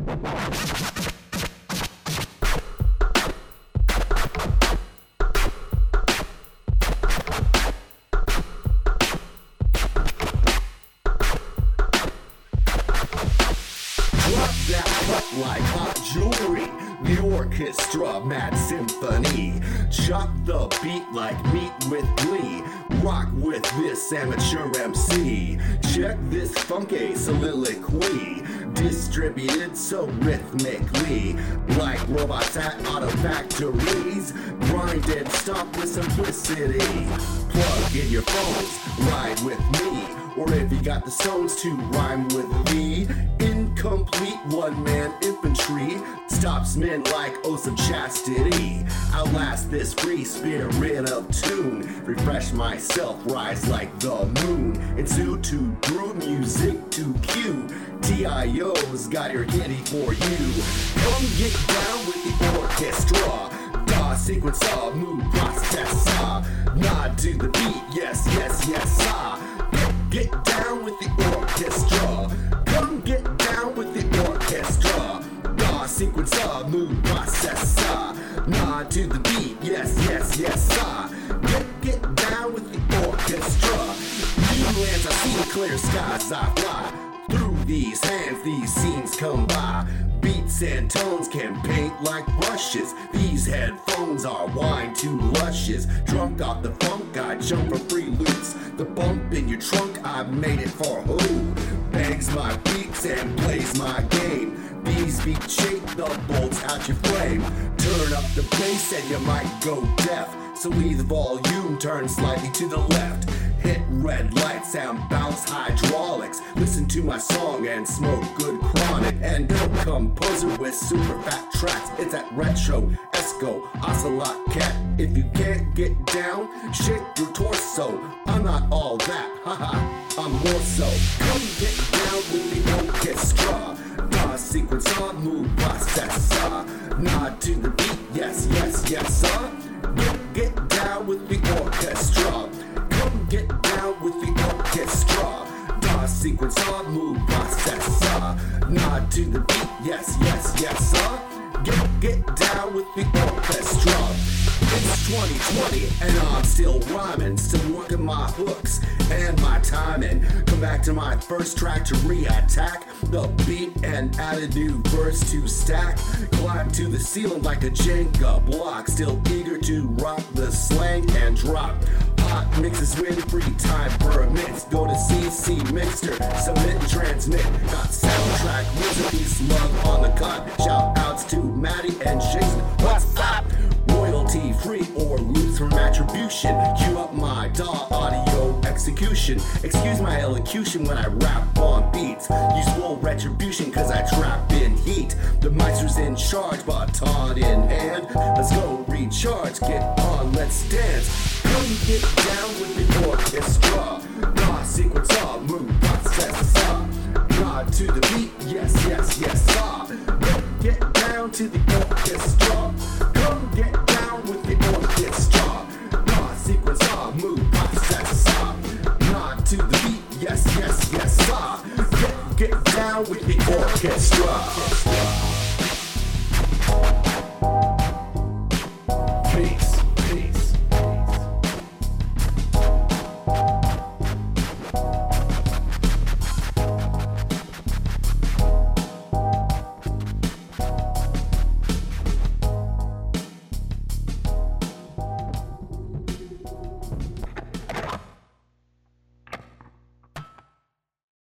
That cut like hot jewelry, the orchestra, mad symphony. Chop the beat like meat with glee. Rock with this amateur MC. Check this funky soliloquy, distributed so rhythmically, like robots at auto factories. Grind and stop with simplicity. Plug in your phones, ride with me. Or if you got the stones to rhyme with me, incomplete one-man infantry stops men like oaths of chastity. Outlast this free spirit of tune. Refresh myself, rise like the moon. Ensue to brew music to cue. TIO's got your candy for you. Come get down with the orchestra. Da sequence of move process. Nod to the beat, yes, yes, yes, Get down with the orchestra. Come get down with the orchestra. Da sequence of move process. Nod to the beat, yes, yes, yes, Get down with the orchestra. New lands I see, clear skies I fly. Through these hands, these scenes come by. Beats and tones can paint like brushes. These headphones are wine too luscious. Drunk off the funk, I jump for free loops. The bump in your trunk, I made it for who? Bangs my beats and plays my game. These beats shake the bolts out your flame. Turn up the bass and you might go deaf. So leave the volume, turn slightly to the left. Hit red lights and bounce hydraulics. Listen to my song and smoke good chronic. And no composer with super fat tracks. It's that retro, Esco, Ocelot cat. If you can't get down, shake your torso. I'm not all that, haha, I'm more so. Come get down with the orchestra. Da sequence on move process. Nod to the beat, yes, yes, yes, Get down with the orchestra. Come get down with the orchestra. Da sequence on move process. Nod to the beat, yes, yes, yes, Get down with the orchestra. It's 2020 and I'm still rhyming, still working my hooks and my timing. Come back to my first track to re-attack the beat and add a new verse to stack. Climb to the ceiling like a Jenga block, still eager to rock the slang and drop. Hot mixes when free time permits. Go to CC Mixter, submit and transmit. Got soundtrack, recipes, love on the cut. Shout outs to Maddie and Jason. What's up? Royalty free or lose from attribution. Cue up my DAW audio execution. Excuse my elocution when I rap on beats. Use full retribution cause I trap in heat. The maestros in charge, baton in hand. Let's go recharge, get on, let's dance. Come get down with the orchestra. Da sequence of move process. Nod to the beat, yes, yes, yes, Get down to the orchestra. Come get down with the orchestra. Da sequence of move process. Nod to the beat, yes, yes, yes, Get down with the orchestra.